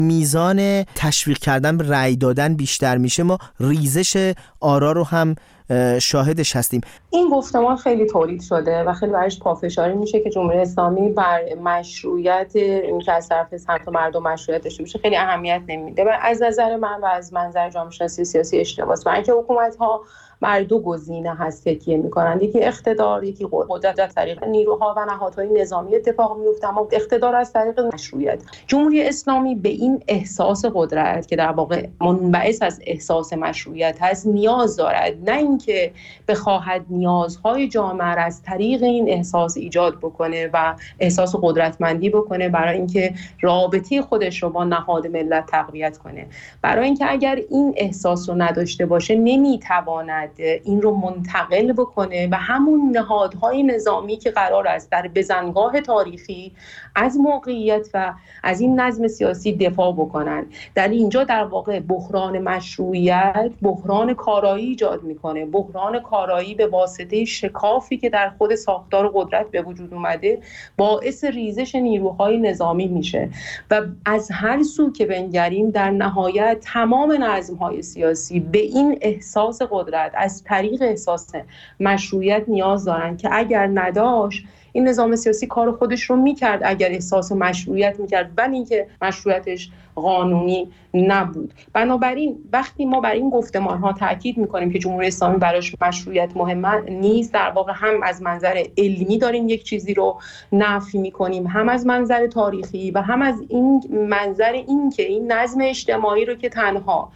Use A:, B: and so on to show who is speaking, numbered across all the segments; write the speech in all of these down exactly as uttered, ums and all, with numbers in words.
A: میزان تشویق کردن به رأی دادن بیشتر میشه، ما ریزش آرا رو هم شاهدش هستیم.
B: این گفتمان خیلی تولید شده و خیلی برایش پافشاری میشه که جمهوری اسلامی بر مشروعیت این که از طرف سمت مردم مشروعیت داشته میشه خیلی اهمیت نمیده. و از نظر من و از منظر جامعه شناسی سیاسی اشتباهه، برای اینکه حکومت ها بر دو گزینه هست تکیه میکنند، یکی اقتدار، یکی قدرت. از طریق نیروها و نهادهای نظامی اتفاق میفته، اما اقتدار از طریق مشروعیت. جمهوری اسلامی به این احساس قدرت که در واقع منبعث از احساس مشروعیت هست نیاز دارد، نه اینکه بخواهد نیازهای جامعه را از طریق این احساس ایجاد بکنه و احساس قدرتمندی بکنه برای اینکه رابطه خودش رو با نهاد ملت تقویت کنه. برای اینکه اگر این احساس رو نداشته باشه نمیتواند این رو منتقل بکنه و همون نهادهای نظامی که قرار است در بزنگاه تاریخی از موقعیت و از این نظم سیاسی دفاع بکنن. در اینجا در واقع بحران مشروعیت بحران کارایی ایجاد میکنه. بحران کارایی به واسطه شکافی که در خود ساختار قدرت به وجود اومده باعث ریزش نیروهای نظامی میشه و از هر سو که بنگریم در نهایت تمام نظمهای سیاسی به این احساس قدرت از طریق احساس مشروعیت نیاز دارن که اگر نداشت این نظام سیاسی کار خودش رو میکرد اگر احساس مشروعیت میکرد، ولی اینکه مشروعیتش قانونی نبود. بنابراین وقتی ما بر این گفتمان ها تاکید میکنیم که جمهوری اسلامی براش مشروعیت مهم نیست، در واقع هم از منظر علمی داریم یک چیزی رو نفی میکنیم، هم از منظر تاریخی و هم از این منظر این که این نظم اجتماعی رو که تنها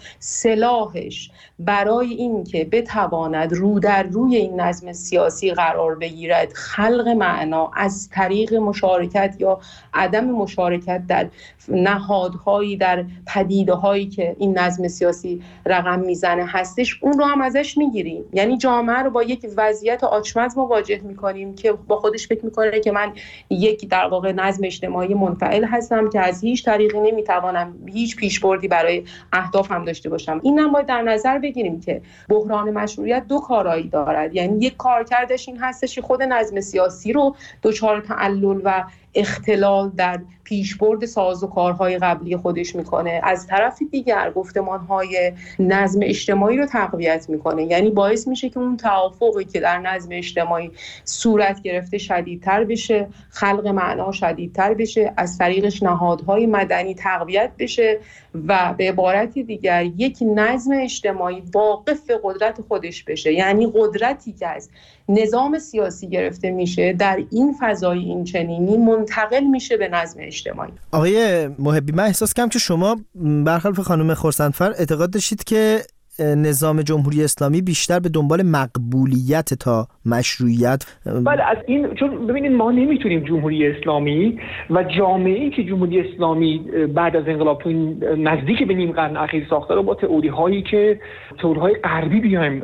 B: سلاحش برای این که بتواند رو در روی این نظم سیاسی قرار بگیرد خلق معنا از طریق مشارکت یا عدم مشارکت در نهادهایی، در پدیده‌هایی که این نظم سیاسی رقم میزنه هستش، اون رو هم ازش میگیریم. یعنی جامعه رو با یک وضعیت آچمز مواجه میکنیم که با خودش فکر میکنه که من یک در واقع نظم اجتماعی منفعل هستم که از هیچ طریقی نمیتوانم هیچ پیشبردی برای اهدافم داشته باشم. این هم باید در نظر بگیریم که بحران مشروعیت دو کارایی دارد. یعنی یک کارکردش این هستش که خود نظم سیاسی رو دچار تعلل و اختلال در پیشبرد سازوکارهای قبلی خودش میکنه، از طرف دیگر گفتمانهای نظم اجتماعی رو تقویت میکنه. یعنی باعث میشه که اون توافقی که در نظم اجتماعی صورت گرفته شدیدتر بشه، خلق معنا شدیدتر بشه، از طریقش نهادهای مدنی تقویت بشه و به عبارت دیگر یک نظم اجتماعی واقف به قدرت خودش بشه. یعنی قدرتی که از نظام سیاسی گرفته میشه در این فضای این چنینی منتقل میشه به نظم اجتماعی.
A: آقای محبی، من احساس کنم که شما برخلاف خانم خرسندفر اعتقاد داشتید که نظام جمهوری اسلامی بیشتر به دنبال مقبولیت تا مشروعیت.
C: بله، از این چون ببینید ما نمیتونیم جمهوری اسلامی و جامعه‌ای که جمهوری اسلامی بعد از انقلاب تو نزدیک به نیم قرن اخیر ساخته رو با تئوری هایی که تئوری های غربی بیایم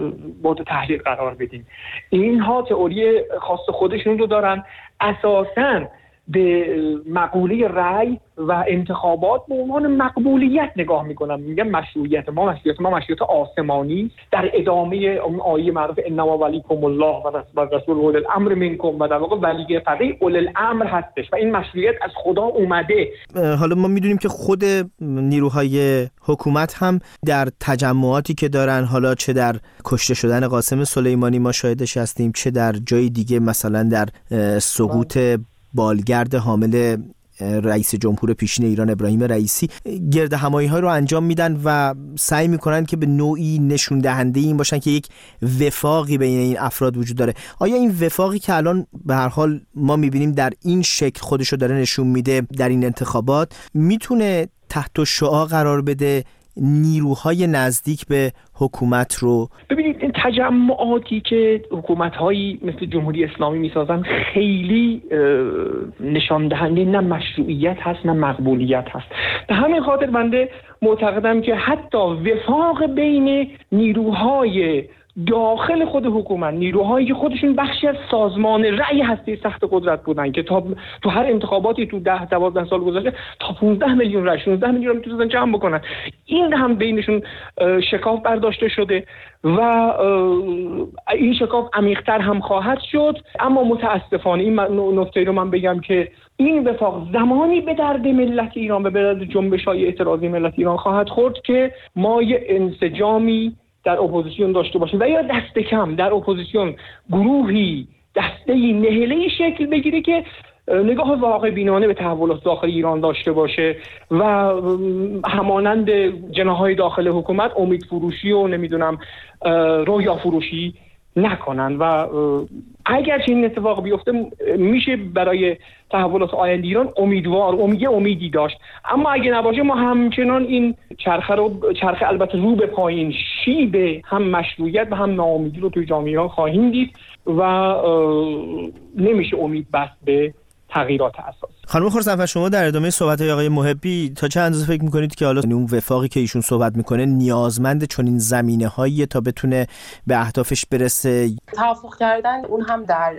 C: با تحلیل قرار بدیم. اینها تئوری خاص خودشون رو دارن، اساساً به مقوله رأی و انتخابات به عنوان مقبولیت نگاه میکنم. میگم مشروعیت ما مشروعیت ما مشروعیت آسمانی در ادامه اون آیه معروف انما ولیکم الله و رسول اول الامر منکم و در واقع ولی فقیه اول الامر هستش و این مشروعیت از خدا اومده.
A: حالا ما میدونیم که خود نیروهای حکومت هم در تجمعاتی که دارن، حالا چه در کشته شدن قاسم سلیمانی ما شاهدش هستیم، چه در جای دیگه مثلا در سقوط بالگرد حامل رئیس جمهور پیشین ایران ابراهیم رئیسی، گرد همایی ها رو انجام میدن و سعی میکنن که به نوعی نشون دهنده این باشن که یک وفاقی بین این افراد وجود داره. آیا این وفاقی که الان به هر حال ما میبینیم در این شکل خودشو داره نشون میده در این انتخابات، میتونه تحت شعاع قرار بده نیروهای نزدیک به حکومت رو؟
C: ببینید این تجمعاتی که حکومت‌هایی مثل جمهوری اسلامی میسازن خیلی نشان دهنده نه مشروعیت هست نه مقبولیت هست. به همین خاطر بنده معتقدم که حتی وفاق بین نیروهای داخل خود حکومت نیروهایی که خودشون بخشی از سازمان رأی هسته سخت قدرت بودن که تا تو هر انتخاباتی تو ده دوازده سال گذشته تا پانزده میلیون رأی شانزده میلیون رو میتونن جمع بکنن، این هم بینشون شکاف برداشته شده و این شکاف عمیق‌تر هم خواهد شد. اما متاسفانه این نکته رو من بگم که این وفاق زمانی به درد ملت ایران و به درد جنبش‌های اعتراضی ملت ایران خواهد خورد که ما یه انسجامی در اپوزیسیون داشته باشیم و یا دست کم در اپوزیسیون گروهی دسته‌ای نهله‌ای شکل بگیره که نگاه واقع بینانه به تحولات داخل ایران داشته باشه و همانند جناح‌های داخل حکومت امید فروشی و نمیدونم رویا فروشی نکنن و اگر چنین اتفاق بیفته میشه برای تحولات آینده ایران امیدوار امید امیدی داشت. اما اگه نباشه ما همچنان این چرخه رو چرخه البته رو به پایین شیب هم مشروعیت و هم ناامیدی رو توی جامعه ایران خواهیم دید و نمیشه امید بست به تغییرات اساسی.
A: خانم خورسندفر، شما در ادامه صحبت‌های آقای محبی تا چه اندازه فکر می‌کنید که حالا اون وفاقی که ایشون صحبت می‌کنه نیازمند چنین زمینه‌هایی تا بتونه به اهدافش برسه؟
B: توافق کردن اون هم در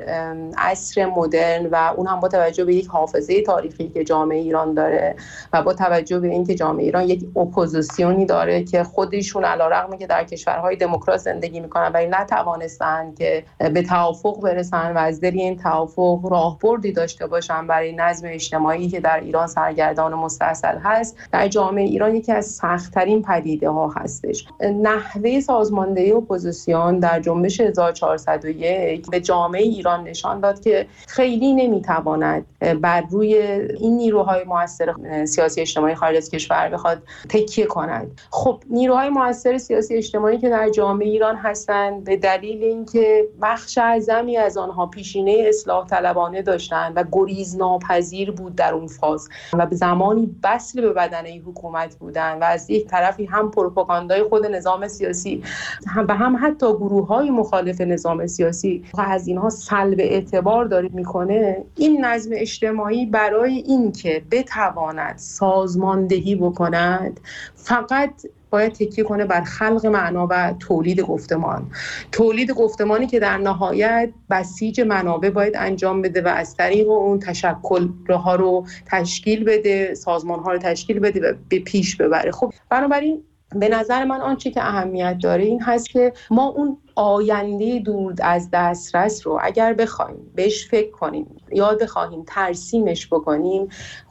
B: عصر مدرن و اون هم با توجه به یک حافظه تاریخی که جامعه ایران داره و با توجه به اینکه جامعه ایران یک اپوزیسیونی داره که خودشون علیرغم که در کشورهای دموکرات زندگی می‌کنن ولی نتوانستن که به توافق برسن و از دل این توافق راهبردی داشته باشن برای نظم اجتماعی که در ایران سرگردان و مستاصل هست، در جامعه ایران یکی از سخت‌ترین پدیده ها هستش. نحوه سازماندهی اپوزیسیون در جنبش هزار و چهارصد و یک به جامعه ایران نشان داد که خیلی نمیتواند بر روی این نیروهای مؤثر سیاسی اجتماعی خارج از کشور بخواد تکیه کند. خب نیروهای مؤثر سیاسی اجتماعی که در جامعه ایران هستند به دلیل اینکه بخش اعظمی از آنها پیشینه اصلاح طلبانه داشتند و گریز ناپذیر بود در اون فاز و به زمانی وصل به بدنه حکومت بودن و از یک طرفی هم پروپاگاندای خود نظام سیاسی هم و هم حتی گروه‌های مخالف نظام سیاسی و از اینها سلب اعتبار داره میکنه. این نظم اجتماعی برای اینکه بتواند سازماندهی بکند فقط باید تکیه کنه بر خلق معنا و تولید گفتمان. تولید گفتمانی که در نهایت بسیج منابع باید انجام بده و از طریق اون تشکل‌ها رو تشکیل بده، سازمان‌ها رو تشکیل بده و به پیش ببره. خب بنابراین به نظر من آنچه که اهمیت داره این هست که ما اون آینده دور از دسترس رو اگر بخوایم بهش فکر کنیم یا بخوایم ترسیمش بکنیم،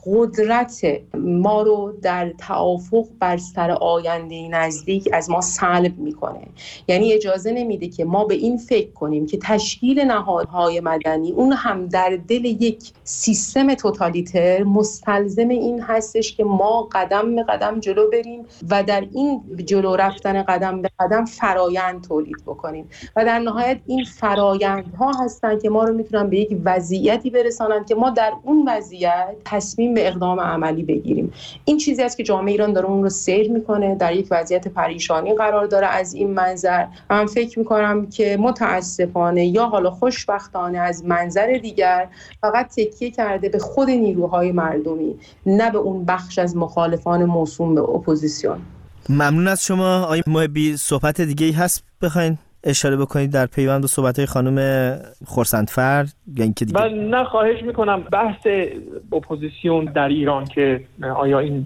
B: قدرت ما رو در توافق بر سر آینده نزدیک از ما سلب میکنه. یعنی اجازه نمیده که ما به این فکر کنیم که تشکیل نهادهای مدنی اون هم در دل یک سیستم توتالیتر مستلزم این هستش که ما قدم به قدم جلو بریم و در این جلو رفتن قدم به قدم فرایند تولید بکنیم و در نهایت این فرایندها هستن که ما رو میتونن به یک وضعیتی برسانن که ما در اون وضعیت تصمیم به اقدام عملی بگیریم. این چیزی است که جامعه ایران داره اون رو سیر میکنه، در یک وضعیت پریشانی قرار داره. از این منظر من فکر میکنم که متاسفانه یا حالا خوشبختانه از منظر دیگر فقط تکیه کرده به خود نیروهای مردمی، نه به اون بخش از مخالفان موسوم به اپوزیسیون.
A: ممنون از شما. آقای محبی صحبت دیگه‌ای هست بخواین اشاره بکنید در پیوند به صحبت‌های خانم خورسندفر یا اینکه دیگه؟
C: من نه خواهش میکنم. بحث اپوزیسیون در ایران که آیا این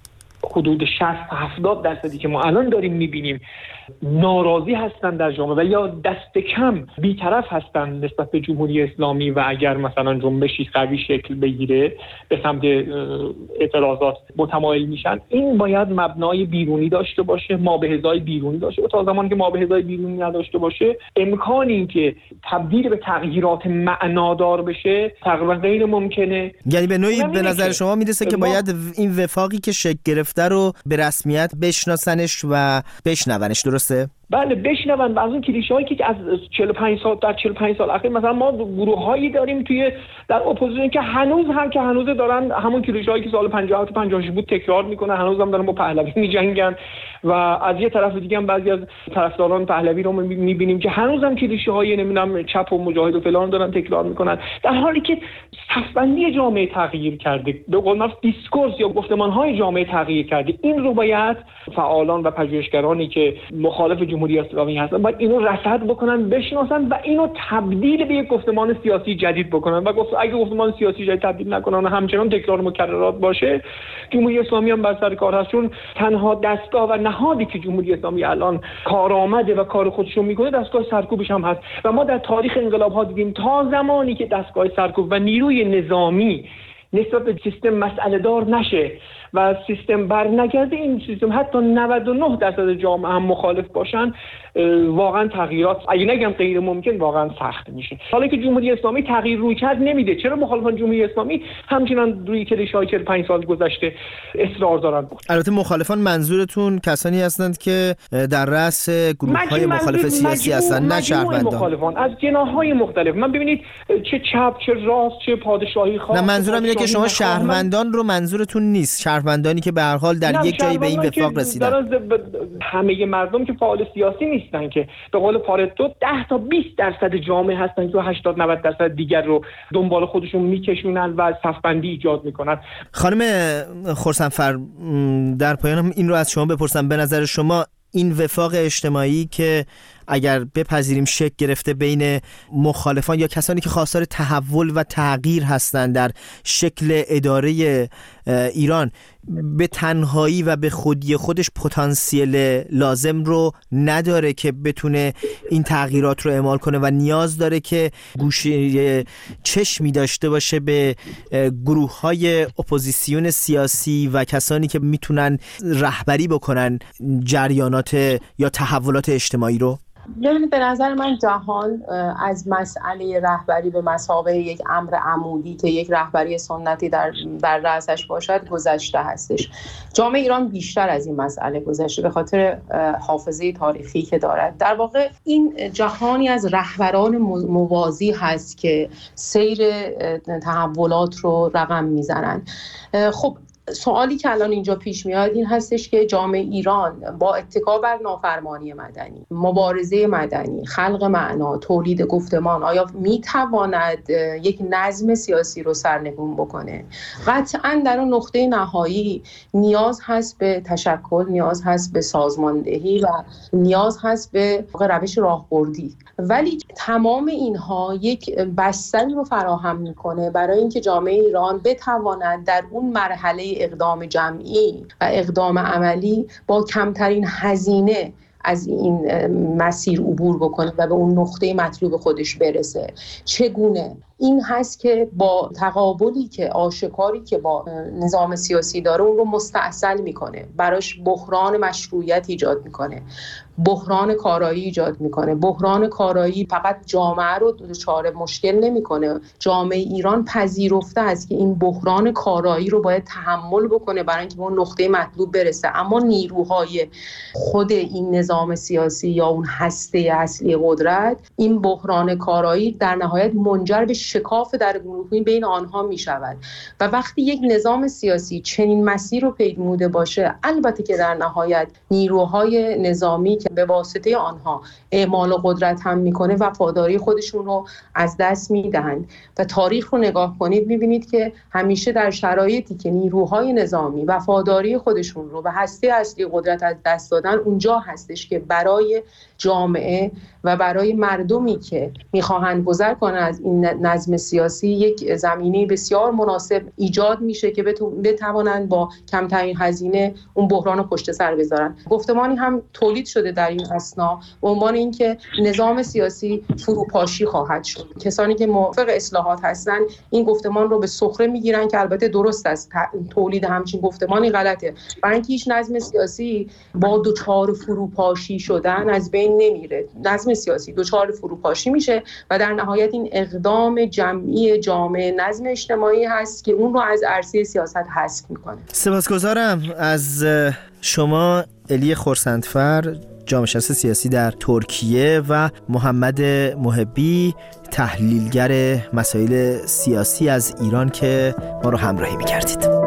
C: حدود شصت هفتاد درصدی که ما الان داریم میبینیم ناراضی هستن در جامعه و یا دست کم بی‌طرف هستن نسبت به جمهوری اسلامی و اگر مثلا جنبشی قوی شکل بگیره به سمت اعتراضات متمایل میشن، این باید مبنای بیرونی داشته باشه، مابحث‌های بیرونی داشته باشه. تا زمانی که مابحث‌های بیرونی نداشته باشه امکانی این که تبدیل به تغییرات معنادار بشه تقریبا غیر ممکنه.
A: یعنی به نوعی به نظر شما میرسه که باید این وفاقی که شکل گرفته رو به رسمیت بشناسنش و بشنونش، درسته؟
C: بله بشنون. از اون کلیشه‌هایی که از چهل و پنج سال در چهل و پنج سال اخیر مثلا ما گروه‌هایی داریم توی در اپوزیسیون که هنوز هم که هنوز دارن همون کلیشه‌هایی که سال پنجاه و پنجاه بود تکرار میکنن، هنوز هم دارن با پهلوی میجنگن و از یه طرف دیگه هم بعضی از طرفداران پهلوی رو میبینیم که هنوز هم کلیشه‌های نمیدونم چپ و مجاهد و فلان دارن تکرار میکنن، در حالی که صف‌بندی جامعه تغییر کرده، به قول معروف دیسکورس یا گفتمان‌های جامعه تغییر کرده. این رو باید فعالان و پژوهشگرانی که مخالف جمهوری اسلامی هستن باید اینو رصد بکنن، بشناسن و اینو تبدیل به یک گفتمان سیاسی جدید بکنن و گفت اگه گفتمان سیاسی جدید تبدیل نکنن و همچنان تکرار مکررات باشه، جمهوری اسلامی هم بر سر کار هست. چون تنها دستگاه و نهادی که جمهوری اسلامی الان کارآمده و کار خودشون میکنه دستگاه سرکوبش هم هست و ما در تاریخ انقلاب ها دیدیم تا زمانی که دستگاه سرکوب و نیروی نظامی نسبت به سیستم مسئله دار نشه و سیستم برنگرده، این سیستم حتی نود و نه درصد جامعه هم مخالف باشن، واقعا تغییرات اگه نگم غیر ممکن واقعا سخت میشه. حالا که جمهوری اسلامی تغییر روی کرد نمیده، چرا مخالفان جمهوری اسلامی همچنان روی کلیشه‌های چهل و پنج سال گذشته اصرار دارن بود؟
A: البته مخالفان منظورتون کسانی هستند که در رأس گروه‌های مخالف سیاسی هستند، نه شهروندان.
C: مخالفان از جناح‌های مختلف. من ببینید چه چپ چه راست چه پادشاهی خواه.
A: نه منظورم اینه که شما شهروندان رو منظورتون نیست، شهروندانی که به هر حال در یک جایی به این وفاق رسیدن.
C: همه مردم که فعال سیاسی نیستن که به قول پارتو ده تا بیست درصد جامعه هستن که هشتاد نود درصد دیگر رو دنبال خودشون میکشونن و صفبندی ایجاد میکنن.
A: خانم خرسندفر، در پایان این رو از شما بپرسم، به نظر شما این وفاق اجتماعی که اگر بپذیریم شکل گرفته بین مخالفان یا کسانی که خواستار تحول و تغییر هستند در شکل اداره ایران، به تنهایی و به خودی خودش پتانسیل لازم رو نداره که بتونه این تغییرات رو اعمال کنه و نیاز داره که گوشه چشمی داشته باشه به گروه‌های اپوزیسیون سیاسی و کسانی که میتونن رهبری بکنن جریانات یا تحولات اجتماعی رو؟
B: ببینید، به نظر من جهان از مسئله رهبری به مثابه یک امر عمودی که یک رهبری سنتی در در رأسش باشد گذشته هستش. جامعه ایران بیشتر از این مسئله گذشته به خاطر حافظه تاریخی که دارد. در واقع این جهانی از رهبران موازی هست که سیر تحولات رو رقم میزنن. خب سوالی که الان اینجا پیش میاد این هستش که جامعه ایران با اتکا بر نافرمانی مدنی، مبارزه مدنی، خلق معنا، تولید گفتمان آیا میتواند یک نظم سیاسی رو سرنگون بکنه؟ قطعاً در اون نقطه نهایی نیاز هست به تشکل، نیاز هست به سازماندهی و نیاز هست به روش راهبردی، ولی تمام اینها یک بستری رو فراهم میکنه برای اینکه جامعه ایران بتواند در اون مرحله اقدام جمعی و اقدام عملی با کمترین هزینه از این مسیر عبور بکنه و به اون نقطه مطلوب خودش برسه. چگونه؟ این هست که با تقابلی که آشکاری که با نظام سیاسی داره اون رو مستعصل میکنه، براش بحران مشروعیت ایجاد میکنه، بحران کارایی ایجاد میکنه. بحران کارایی فقط جامعه رو دچار مشکل نمیکنه، جامعه ایران پذیرفته است که این بحران کارایی رو باید تحمل بکنه برای اینکه به اون نقطه مطلوب برسه. اما نیروهای خود این نظام سیاسی یا اون هسته اصلی قدرت این بحران کارایی در نهایت منجر به شکاف در گروهی بین آنها می شود و وقتی یک نظام سیاسی چنین مسیر رو پیموده باشه، البته که در نهایت نیروهای نظامی که به واسطه آنها اعمال قدرت هم میکنه وفاداری خودشون رو از دست میدهند و تاریخ رو نگاه کنید میبینید که همیشه در شرایطی که نیروهای نظامی وفاداری خودشون رو به هسته اصلی قدرت از دست دادن، اونجا هستش که برای جامعه و برای مردمی که میخواهند گذر کنن از این نظم سیاسی یک زمینه بسیار مناسب ایجاد میشه که بتوانند با کمترین هزینه اون بحران رو پشت سر بذارن. گفتمانی هم تولید شده در این اسنا به عنوان اینکه نظام سیاسی فروپاشی خواهد شد. کسانی که موافق اصلاحات هستن این گفتمان رو به سخره میگیرن که البته درست است، تولید همچین گفتمانی غلطه، برای اینکه هیچ نظم سیاسی با دچار فروپاشی شدن از بین نمیره. نظم سیاسی دچار فروپاشی میشه و در نهایت این اقدام جمعی جامعه نظم اجتماعی هست که اون رو از عرصه سیاست حذف میکنه.
A: سپاسگزارم از شما الی خرسندفر، جامعه شناس سیاسی در ترکیه، و محمد محبی، تحلیلگر مسائل سیاسی از ایران که ما رو همراهی می‌کردید.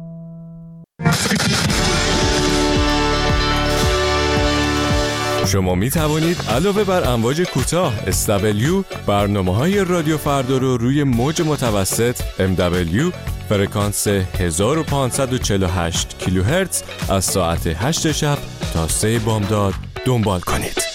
D: شما می توانید علاوه بر امواج کوتاه اس دبلیو برنامه‌های رادیو فردا رو روی موج متوسط ام دبلیو فرکانس هزار و پانصد و چهل و هشت کیلوهرتز از ساعت هشت شب تا سه بامداد دنبال کنید.